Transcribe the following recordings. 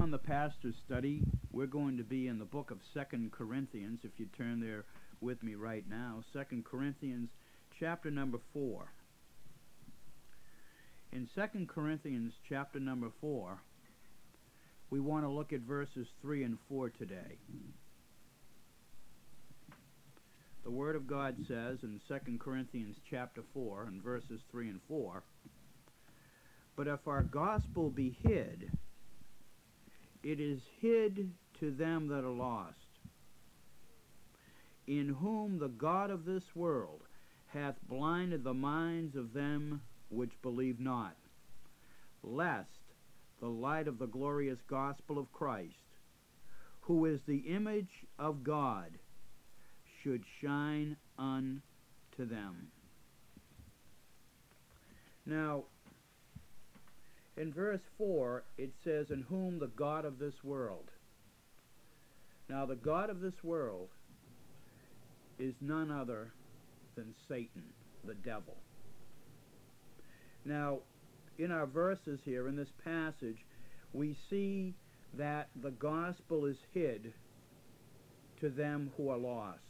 on the pastor's study. We're going to be in the book of 2 Corinthians, if you turn there with me right now. 2 Corinthians chapter number 4. In 2 Corinthians chapter number 4, we want to look at verses 3 and 4 today. The Word of God says in 2 Corinthians chapter 4 and verses 3 and 4, "But if our gospel be hid, it is hid to them that are lost, in whom the God of this world hath blinded the minds of them which believe not, lest the light of the glorious gospel of Christ, who is the image of God, should shine unto them." Now, in verse 4, it says, "In whom the God of this world." Now, the God of this world is none other than Satan, the devil. Now, in our verses here, in this passage, we see that the gospel is hid to them who are lost.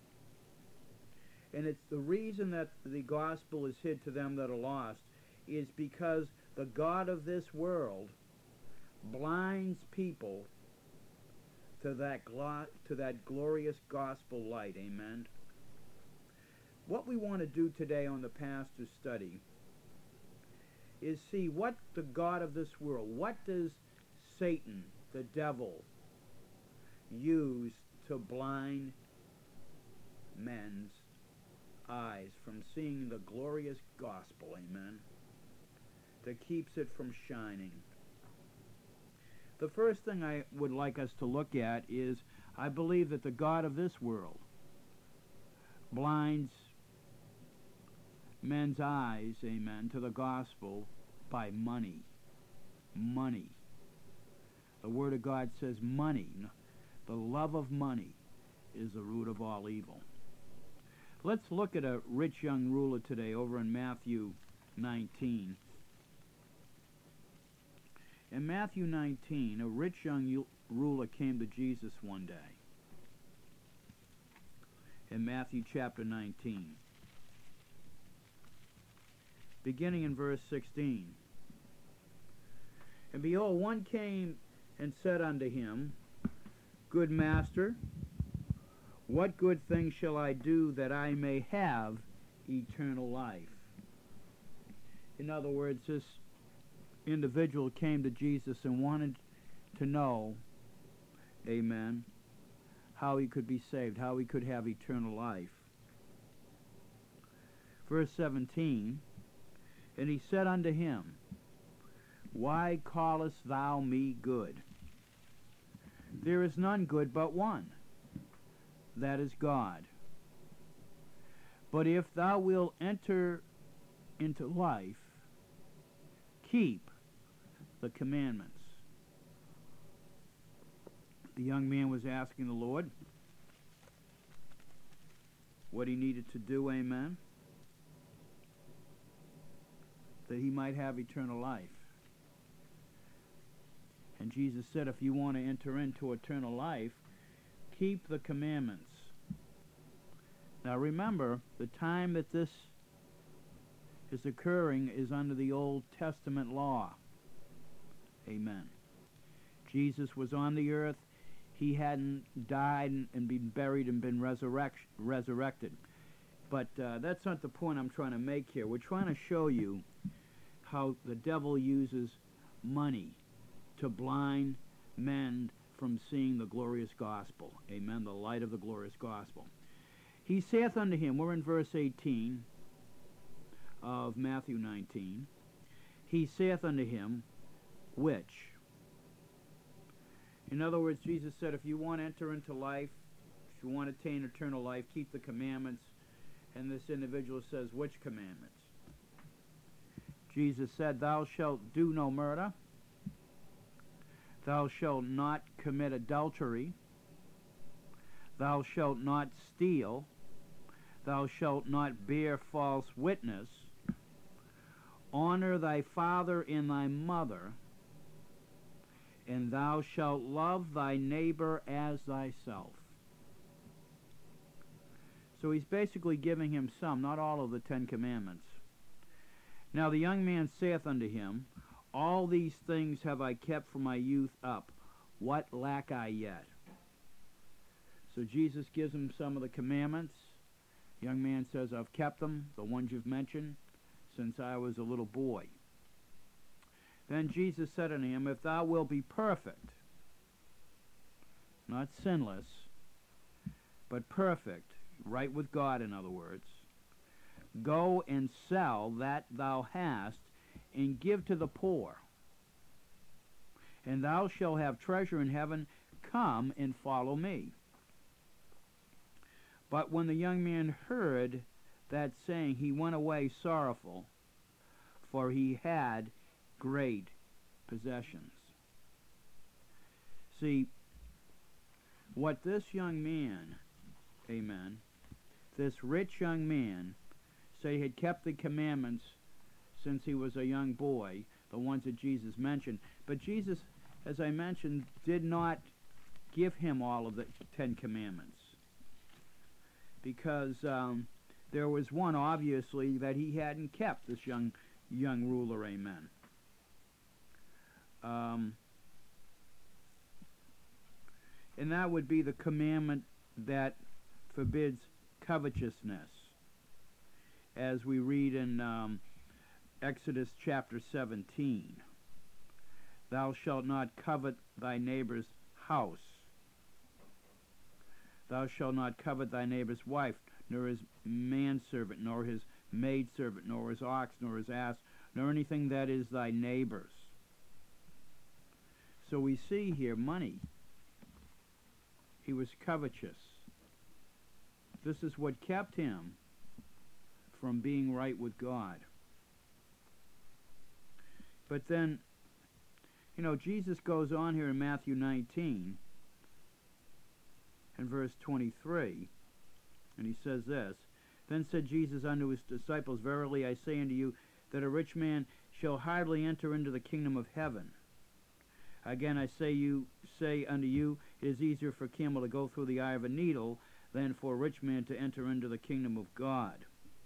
And it's the reason that the gospel is hid to them that are lost is because the God of this world blinds people to that glorious gospel light. Amen. What we want to do today on the pastor's study is see what the God of this world, what does Satan, the devil, use to blind men's eyes from seeing the glorious gospel, amen, that keeps it from shining. The first thing I would like us to look at is, I believe that the God of this world blinds men's eyes, amen, to the gospel by money. Money. The Word of God says money, the love of money, is the root of all evil. Let's look at a rich young ruler today over in Matthew 19. In Matthew 19, a rich young ruler came to Jesus one day. In Matthew chapter 19, beginning in verse 16. "And behold, one came and said unto him, Good master, what good thing shall I do that I may have eternal life?" In other words, this individual came to Jesus and wanted to know, amen, how he could be saved, how he could have eternal life. Verse 17, "And he said unto him, Why callest thou me good? There is none good but one, that is God. But if thou wilt enter into life, keep the commandments." The young man was asking the Lord what he needed to do, amen, that he might have eternal life. And Jesus said, if you want to enter into eternal life, keep the commandments. Now remember, the time that this is occurring is under the Old Testament law. Amen. Jesus was on the earth. He hadn't died and been buried and been resurrected. But that's not the point I'm trying to make here. We're trying to show you how the devil uses money to blind men from seeing the glorious gospel. Amen. The light of the glorious gospel. "He saith unto him," we're in verse 18 of Matthew 19, "He saith unto him, which?" In other words, Jesus said, if you want to enter into life, if you want to attain eternal life, keep the commandments. And this individual says, which commandments? Jesus said, "Thou shalt do no murder. Thou shalt not commit adultery. Thou shalt not steal. Thou shalt not bear false witness. Honor thy father and thy mother, and thou shalt love thy neighbor as thyself. So he's basically giving him some, not all of the 10 Commandments. Now the young man saith unto him, All these things have I kept from my youth up. What lack I yet? So Jesus gives him some of the commandments. The young man says, I've kept them, the ones you've mentioned, since I was a little boy. Then Jesus said unto him, If thou wilt be perfect, not sinless, but perfect, right with God, in other words, go and sell that thou hast, and give to the poor, and thou shalt have treasure in heaven. Come and follow me. But when the young man heard that saying, he went away sorrowful, for he had great possessions. See, what this young man, amen, this rich young man, said he had kept the commandments since he was a young boy, the ones that Jesus mentioned. But Jesus, as I mentioned, did not give him all of the 10 Commandments, because there was one, obviously, that he hadn't kept, this young ruler, amen. And that would be the commandment that forbids covetousness, as we read in Exodus chapter 17. Thou shalt not covet thy neighbor's house. Thou shalt not covet thy neighbor's wife, nor his manservant, nor his maidservant, nor his ox, nor his ass, nor anything that is thy neighbor's. So we see here money. He was covetous. This is what kept him from being right with God. But then, Jesus goes on here in Matthew 19 and verse 23, and he says this, Then said Jesus unto his disciples, Verily I say unto you, that a rich man shall hardly enter into the kingdom of heaven. Again I say unto you, it is easier for a camel to go through the eye of a needle than for a rich man to enter into the kingdom of God.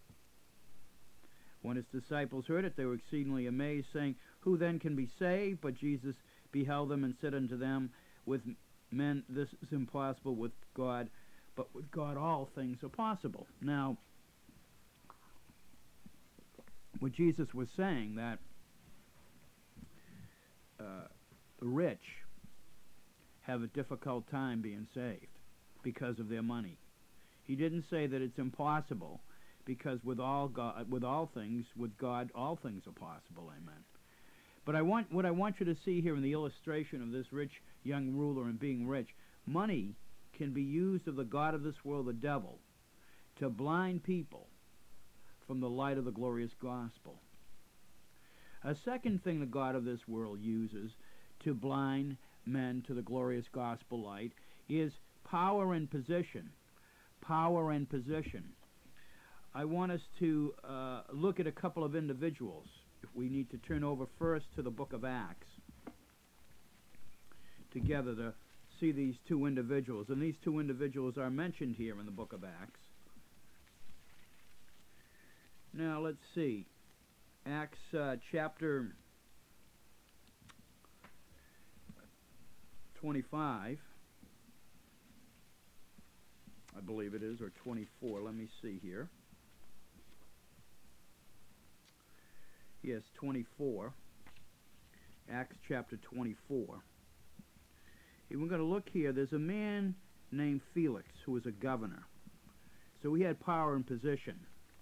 When his disciples heard it, they were exceedingly amazed, saying, Who then can be saved? But Jesus beheld them and said unto them, With men this is impossible, with God, but with God all things are possible. Now, what Jesus was saying, that the rich have a difficult time being saved because of their money. He didn't say that it's impossible, because with all things, with God, all things are possible. Amen. But what I want you to see here in the illustration of this rich young ruler and being rich, money can be used of the god of this world, the devil, to blind people from the light of the glorious gospel. A second thing the god of this world uses to blind men to the glorious gospel light is power and position. Power and position. I want us to look at a couple of individuals. If we need to turn over first to the book of Acts together to see these two individuals. And these two individuals are mentioned here in the book of Acts. Now let's see. Acts chapter 25, I believe it is, or 24. Let me see here. Yes, 24. Acts chapter 24. And we're going to look here. There's a man named Felix who was a governor. So he had power and position.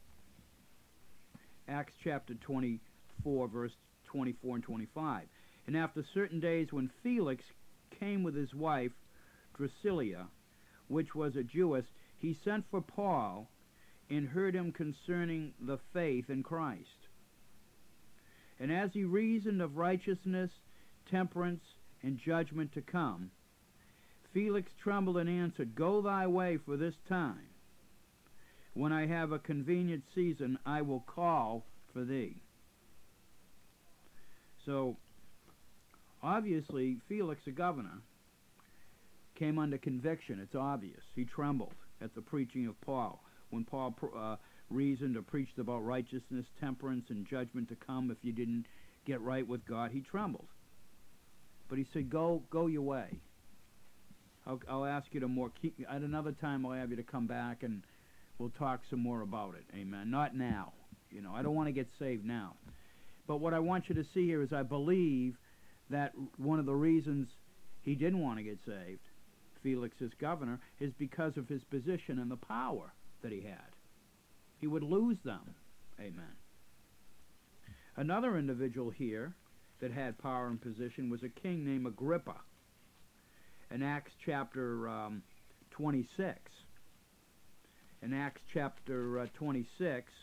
Acts chapter 24, verse 24 and 25. And after certain days, when Felix came with his wife Drusilla, which was a Jewess, he sent for Paul and heard him concerning the faith in Christ. And as he reasoned of righteousness, temperance, and judgment to come, Felix trembled and answered, Go thy way for this time. When I have a convenient season, I will call for thee. So, Obviously, Felix, the governor, came under conviction. It's obvious. He trembled at the preaching of Paul. When Paul reasoned or preached about righteousness, temperance, and judgment to come if you didn't get right with God, he trembled. But he said, go your way. I'll ask you to at another time I'll have you to come back and we'll talk some more about it. Amen. Not now. I don't want to get saved now. But what I want you to see here is I believe that one of the reasons he didn't want to get saved, Felix as governor, is because of his position and the power that he had. He would lose them. Amen. Another individual here that had power and position was a king named Agrippa. In Acts chapter 26. In Acts chapter 26,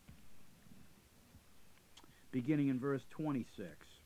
beginning in verse 26.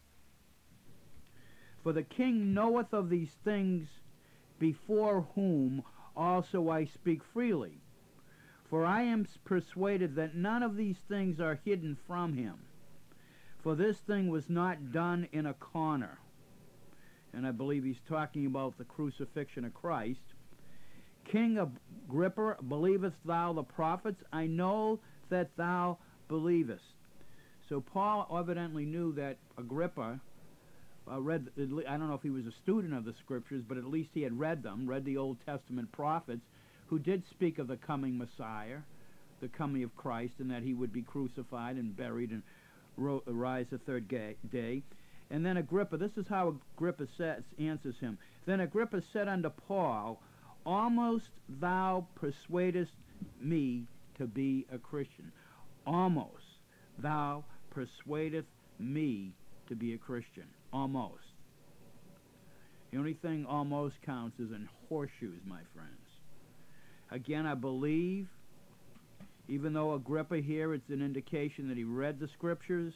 For the king knoweth of these things, before whom also I speak freely. For I am persuaded that none of these things are hidden from him. For this thing was not done in a corner. And I believe he's talking about the crucifixion of Christ. King Agrippa, believest thou the prophets? I know that thou believest. So Paul evidently knew that Agrippa read, I don't know if he was a student of the scriptures, but at least he had read them, read the Old Testament prophets, who did speak of the coming Messiah, the coming of Christ, and that he would be crucified and buried and rise the third day. And then Agrippa, this is how Agrippa answers him. Then Agrippa said unto Paul, almost thou persuadest me to be a Christian. Almost thou persuadest me to be a Christian. Almost. The only thing almost counts is in horseshoes, my friends. Again, I believe, even though Agrippa here, it's an indication that he read the scriptures,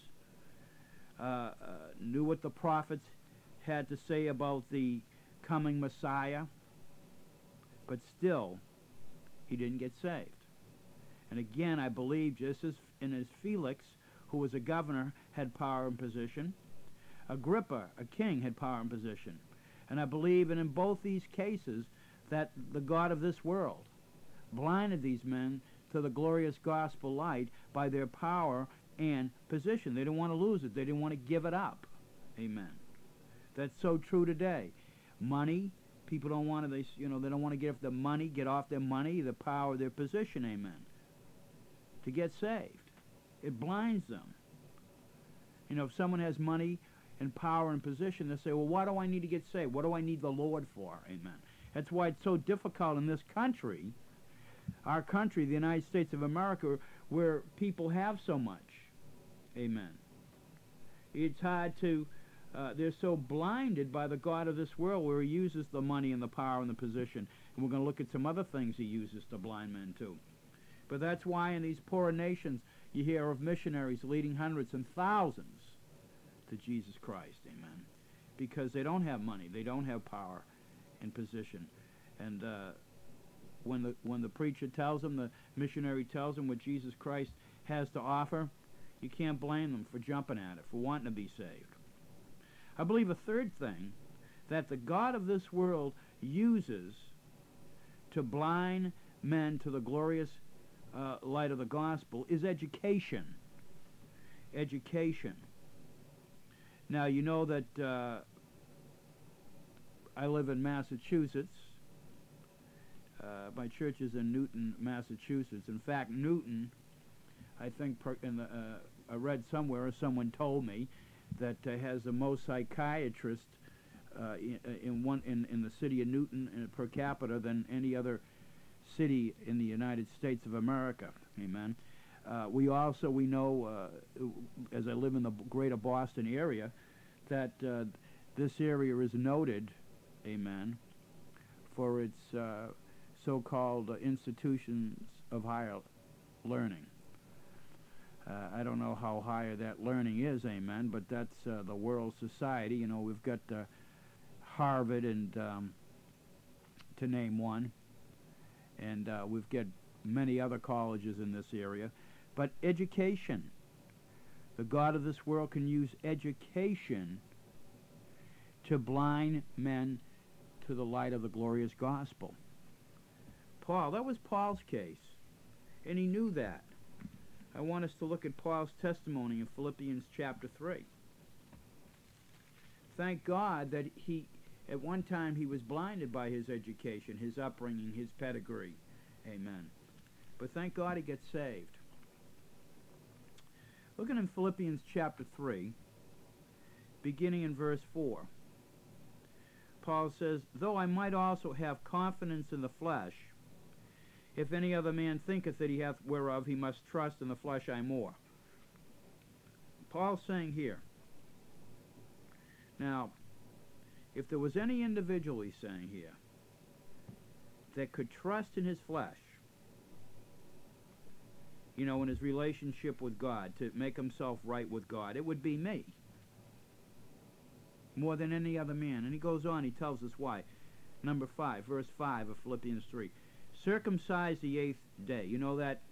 knew what the prophets had to say about the coming Messiah, but still, he didn't get saved. And again, I believe, just as Felix, who was a governor, had power and position, Agrippa, a king, had power and position. And I believe, and in both these cases, that the God of this world blinded these men to the glorious gospel light by their power and position. They didn't want to lose it. They didn't want to give it up. Amen. That's so true today. Money, people don't want to, they don't want to get off their money, the power, their position. Amen. To get saved. It blinds them. If someone has money and power and position, they say, well, why do I need to get saved? What do I need the Lord for? Amen. That's why it's so difficult in this country, our country, the United States of America, where people have so much. Amen. It's hard to, they're so blinded by the God of this world where he uses the money and the power and the position. And we're going to look at some other things he uses to blind men too. But that's why in these poorer nations you hear of missionaries leading hundreds and thousands to Jesus Christ. Amen. Because they don't have money. They don't have power and position. And when the preacher tells them, the missionary tells them what Jesus Christ has to offer, you can't blame them for jumping at it, for wanting to be saved. I believe a third thing that the God of this world uses to blind men to the glorious light of the gospel is education. Education. Now, you know that I live in Massachusetts. My church is in Newton, Massachusetts. In fact, Newton, I think, I read somewhere, or someone told me, that has the most psychiatrists in the city of Newton per capita than any other city in the United States of America. Amen. We know, as I live in the greater Boston area, that this area is noted, amen, for its so-called institutions of higher learning. I don't know how higher that learning is, amen, but that's the world society. We've got Harvard, and to name one, and we've got many other colleges in this area. But education, the God of this world can use education to blind men to the light of the glorious gospel. Paul, that was Paul's case, and he knew that. I want us to look at Paul's testimony in Philippians chapter 3. Thank God that at one time he was blinded by his education, his upbringing, his pedigree. Amen. But thank God he gets saved. Looking in Philippians chapter 3, beginning in verse 4. Paul says, though I might also have confidence in the flesh, if any other man thinketh that he hath whereof he must trust, in the flesh I more. Paul's saying here, now, if there was any individual, he's saying here, that could trust in his flesh, in his relationship with God, to make himself right with God, it would be me. More than any other man. And he goes on, he tells us why. Number 5, verse 5 of Philippians 3. Circumcise the 8th day. You know that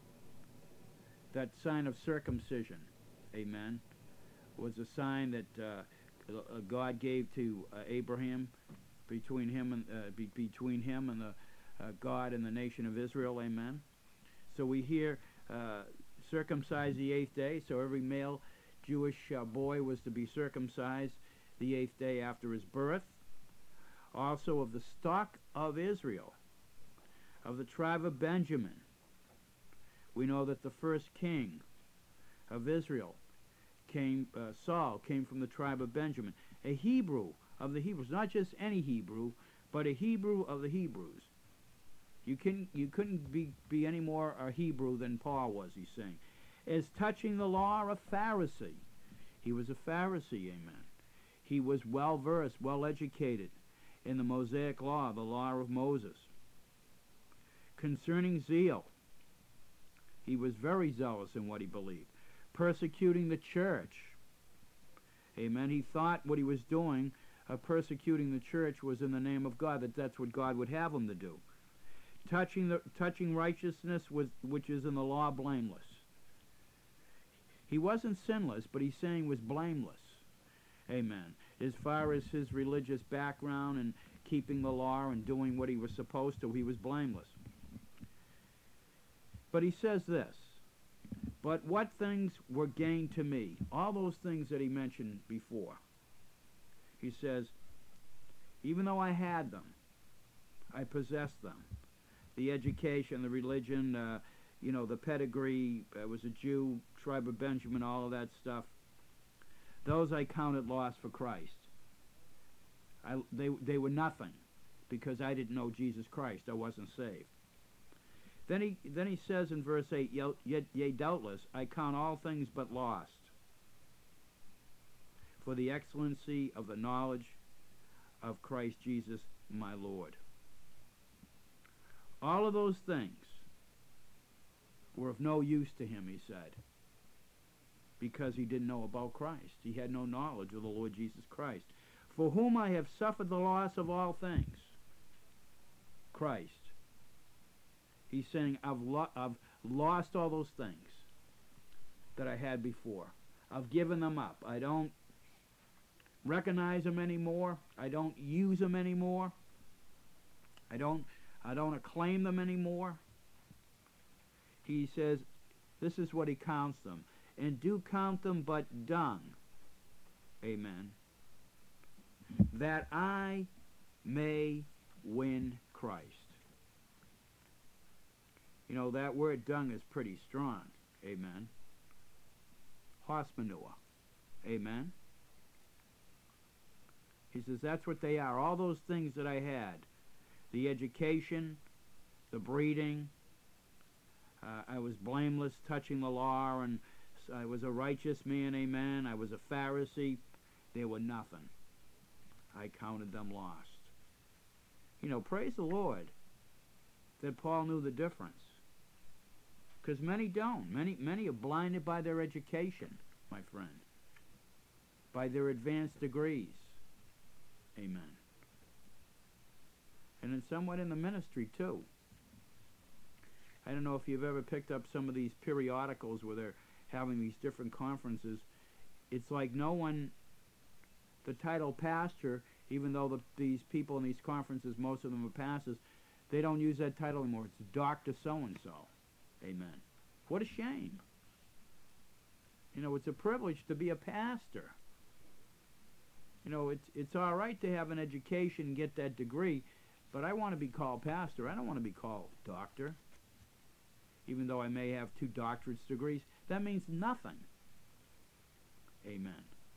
sign of circumcision, amen, was a sign that God gave to Abraham between him and the God and the nation of Israel, amen. So we hear circumcise the 8th day, so every male Jewish boy was to be circumcised the 8th day after his birth. Also of the stock of Israel, of the tribe of Benjamin. We know that the first king of Israel Saul came from the tribe of Benjamin. A Hebrew of the Hebrews, not just any Hebrew, but a Hebrew of the Hebrews. You couldn't be any more a Hebrew than Paul was, he's saying. As touching the law, a Pharisee. He was a Pharisee, amen. He was well-versed, well-educated in the Mosaic law, the law of Moses. Concerning zeal, he was very zealous in what he believed. Persecuting the church, amen. He thought what he was doing, persecuting the church, was in the name of God, that's what God would have him to do. Touching righteousness, which is in the law, blameless. He wasn't sinless, but he's saying was blameless. Amen. As far as his religious background and keeping the law and doing what he was supposed to, he was blameless. But he says this, but what things were gained to me? All those things that he mentioned before. He says, even though I had them, I possessed them. The education, the religion, the pedigree, I was a Jew, tribe of Benjamin, all of that stuff. Those I counted loss for Christ. They were nothing because I didn't know Jesus Christ. I wasn't saved. Then he says in verse 8, yea, doubtless, I count all things but lost for the excellency of the knowledge of Christ Jesus my Lord. All of those things were of no use to him, he said, because he didn't know about Christ. He had no knowledge of the Lord Jesus Christ, for whom I have suffered the loss of all things. Christ. He's saying, I've lost all those things that I had before. I've given them up. I don't recognize them anymore. I don't use them anymore. I don't acclaim them anymore. He says, this is what he counts them. And do count them but dung. Amen. That I may win Christ. You know, that word dung is pretty strong. Amen. Horse manure. Amen. He says that's what they are. All those things that I had. The education, the breeding. I was blameless, touching the law, and I was a righteous man. Amen. I was a Pharisee. They were nothing. I counted them lost. You know, praise the Lord that Paul knew the difference. Because many don't. Many are blinded by their education, my friend. By their advanced degrees. Amen. And it's somewhat in the ministry, too. I don't know if you've ever picked up some of these periodicals where they're having these different conferences. It's like no one the title pastor, even though these people in these conferences, most of them are pastors, they don't use that title anymore. It's Dr. So-and-so. Amen. What a shame. You know, it's a privilege to be a pastor. You know, it's all right to have an education and get that degree, but I want to be called pastor. I don't want to be called doctor. Even though I may have 2 doctorate degrees, that means nothing. Amen.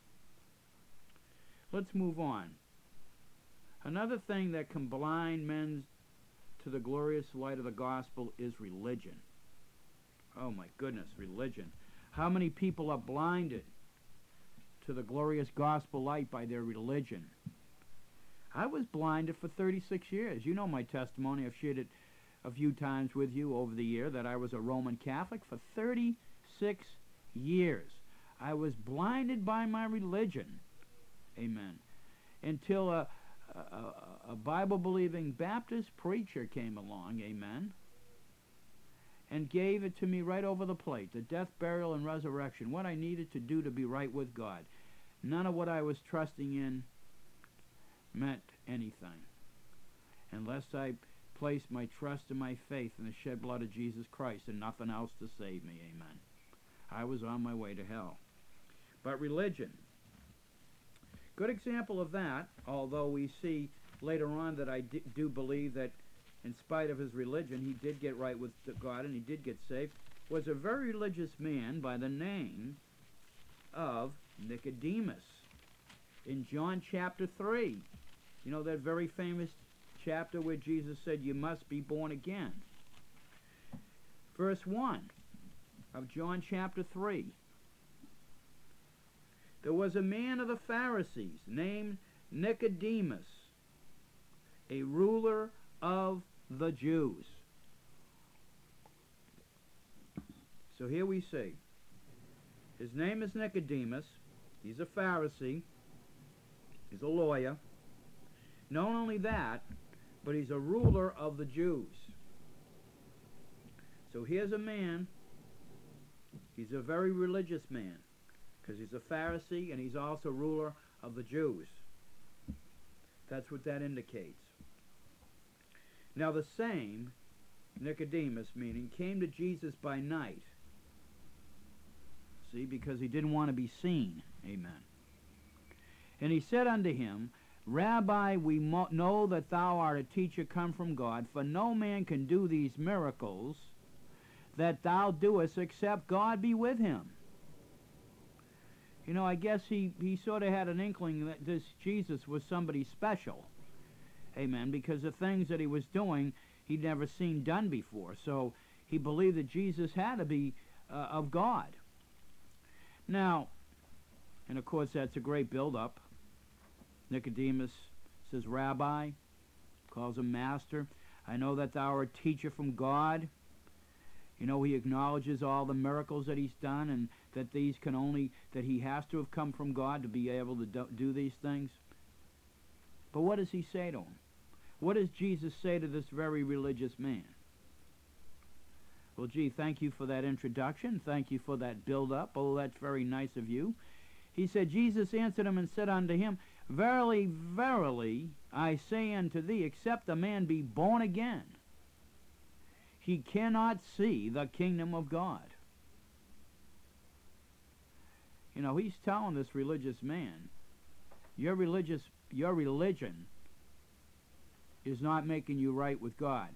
Let's move on. Another thing that can blind men to the glorious light of the gospel is religion. Oh my goodness, religion. How many people are blinded to the glorious gospel light by their religion? I was blinded for 36 years. You know my testimony. I've shared it a few times with you over the year that I was a Roman Catholic for 36 years. I was blinded by my religion. Amen. Until a Bible-believing Baptist preacher came along, amen, and gave it to me right over the plate, the death, burial, and resurrection, what I needed to do to be right with God. None of what I was trusting in meant anything unless I placed my trust and my faith in the shed blood of Jesus Christ and nothing else to save me, amen. I was on my way to hell. But religion, good example of that, although we see later on that I do believe that in spite of his religion, he did get right with God and he did get saved, was a very religious man by the name of Nicodemus in John chapter 3. You know that very famous chapter where Jesus said, you must be born again. Verse 1 of John chapter 3. There was a man of the Pharisees named Nicodemus, a ruler of the Jews. So here we see, his name is Nicodemus. He's a Pharisee. He's a lawyer. Not only that, but he's a ruler of the Jews. So here's a man, he's a very religious man, because he's a Pharisee and he's also ruler of the Jews. That's what that indicates. Now the same, Nicodemus meaning, came to Jesus by night. See, because he didn't want to be seen. Amen. And he said unto him, Rabbi, we know that thou art a teacher come from God, for no man can do these miracles that thou doest except God be with him. You know, I guess he sort of had an inkling that this Jesus was somebody special. Amen. Because the things that he was doing, he'd never seen done before. So he believed that Jesus had to be of God. Now, and of course that's a great build-up. Nicodemus says, Rabbi, calls him master. I know that thou art a teacher from God. You know, he acknowledges all the miracles that he's done and that these can only, that he has to have come from God to be able to do these things. But what does he say to him? What does Jesus say to this very religious man? Well, gee, thank you for that introduction. Thank you for that build-up. Oh, that's very nice of you. He said, Jesus answered him and said unto him, Verily, verily, I say unto thee, except a man be born again, he cannot see the kingdom of God. You know, he's telling this religious man, your religion is not making you right with God.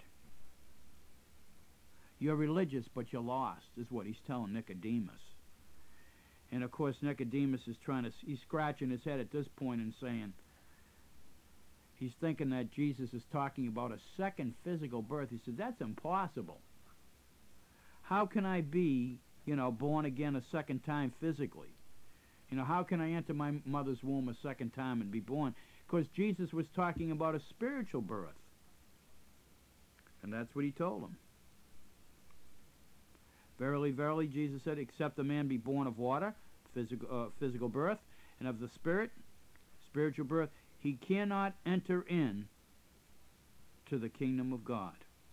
You're religious, but you're lost, is what he's telling Nicodemus. And of course, Nicodemus is he's scratching his head at this point and saying, he's thinking that Jesus is talking about a second physical birth. He said, that's impossible. How can I be, born again a second time physically? How can I enter my mother's womb a second time and be born? Because Jesus was talking about a spiritual birth. And that's what he told him. Verily, verily, Jesus said, except a man be born of water, physical birth, and of the Spirit, spiritual birth, he cannot enter in to the kingdom of God.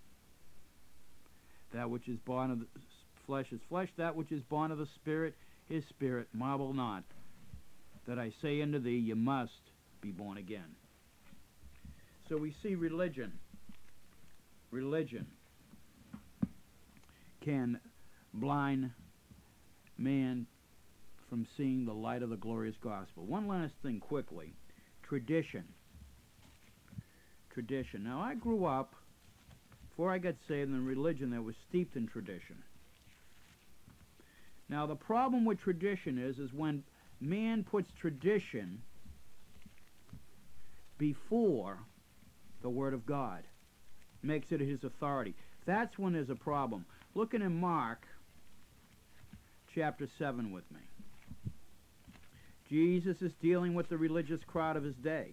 That which is born of the flesh is flesh, that which is born of the Spirit is spirit. Marvel not that I say unto thee, you must be born again. So we see religion can blind man from seeing the light of the glorious gospel. One last thing quickly. Tradition. Now, I grew up, before I got saved, in a religion that was steeped in tradition. Now, the problem with tradition is when man puts tradition before the Word of God, makes it his authority. That's when there's a problem. Looking in Mark chapter 7 with me. Jesus is dealing with the religious crowd of his day.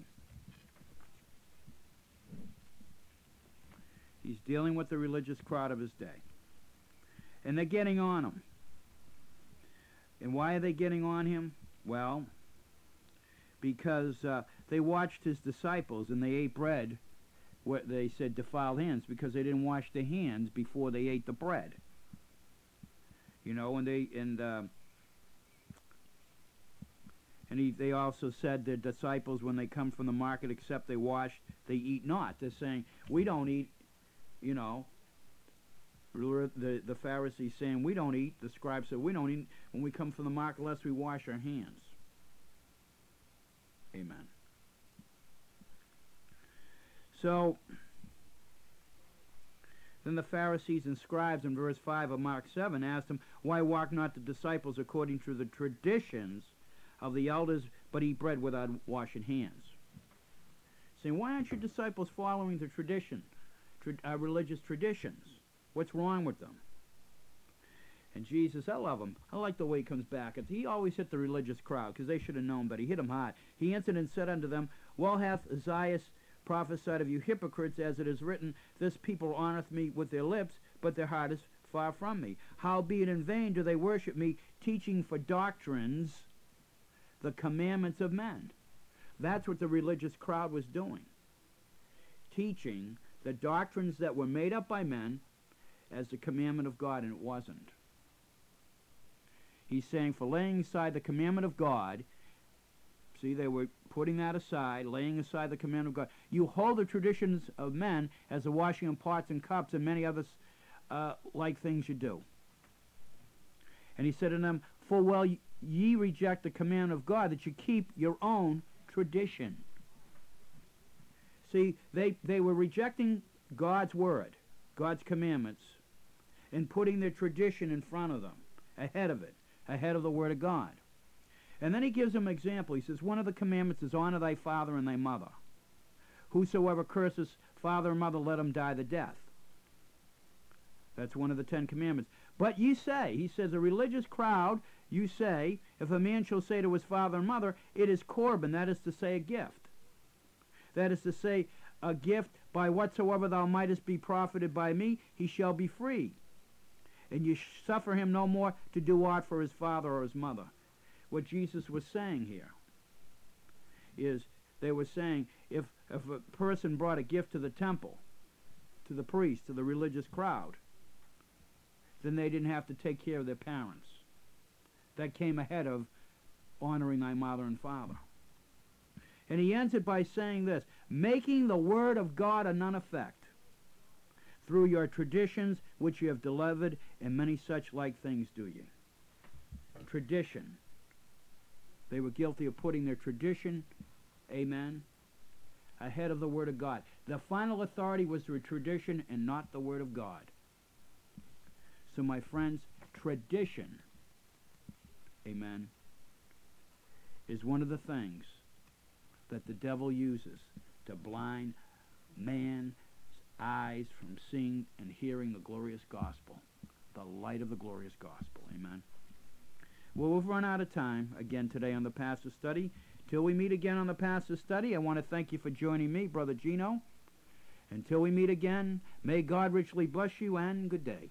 He's dealing with the religious crowd of his day. And they're getting on him. And why are they getting on him? Well, because they watched his disciples and they ate bread, what they said defiled hands, because they didn't wash their hands before they ate the bread. You know, and they also said their disciples, when they come from the market, except they wash, they eat not. They're saying, we don't eat, you know. The Pharisees saying, we don't eat. The scribes said, we don't eat when we come from the market unless we wash our hands. Amen. So, then the Pharisees and scribes in verse 5 of Mark 7 asked him, why walk not the disciples according to the traditions of the elders, but eat bread without washing hands? Saying, why aren't your disciples following the tradition, religious traditions? What's wrong with them? And Jesus, I love him. I like the way he comes back. He always hit the religious crowd, because they should have known, but he hit them hard. He answered and said unto them, well hath Isaiah prophesied of you hypocrites, as it is written, this people honoreth me with their lips, but their heart is far from me. Howbeit in vain do they worship me, teaching for doctrines the commandments of men. That's what the religious crowd was doing. Teaching the doctrines that were made up by men as the commandment of God, and it wasn't. He's saying, for laying aside the commandment of God, see, they were putting that aside, laying aside the commandment of God. You hold the traditions of men as the washing of pots and cups and many other like things you do. And he said to them, for well ye reject the commandment of God, that you keep your own tradition. See, they were rejecting God's word, God's commandments, and putting their tradition in front of them, ahead of it, ahead of the word of God. And then he gives them an example. He says, one of the commandments is honor thy father and thy mother. Whosoever curses father or mother, let him die the death. That's one of the 10 commandments. But you say, he says, a religious crowd, you say, if a man shall say to his father and mother, it is Corban, that is to say a gift. That is to say a gift, by whatsoever thou mightest be profited by me, he shall be free. And you suffer him no more to do aught for his father or his mother. What Jesus was saying here is, they were saying, if a person brought a gift to the temple, to the priest, to the religious crowd, then they didn't have to take care of their parents. That came ahead of honoring thy mother and father. And he ends it by saying this, making the word of God of none effect, through your traditions which you have delivered, and many such like things do ye. Tradition. They were guilty of putting their tradition, amen, ahead of the word of God. The final authority was the tradition and not the word of God. So my friends, tradition, amen, is one of the things that the devil uses to blind man's eyes from seeing and hearing the glorious gospel, the light of the glorious gospel, amen. Well, we've run out of time again today on the Pastor Study. Till we meet again on the Pastor Study, I want to thank you for joining me, Brother Gino. Until we meet again, may God richly bless you, and good day.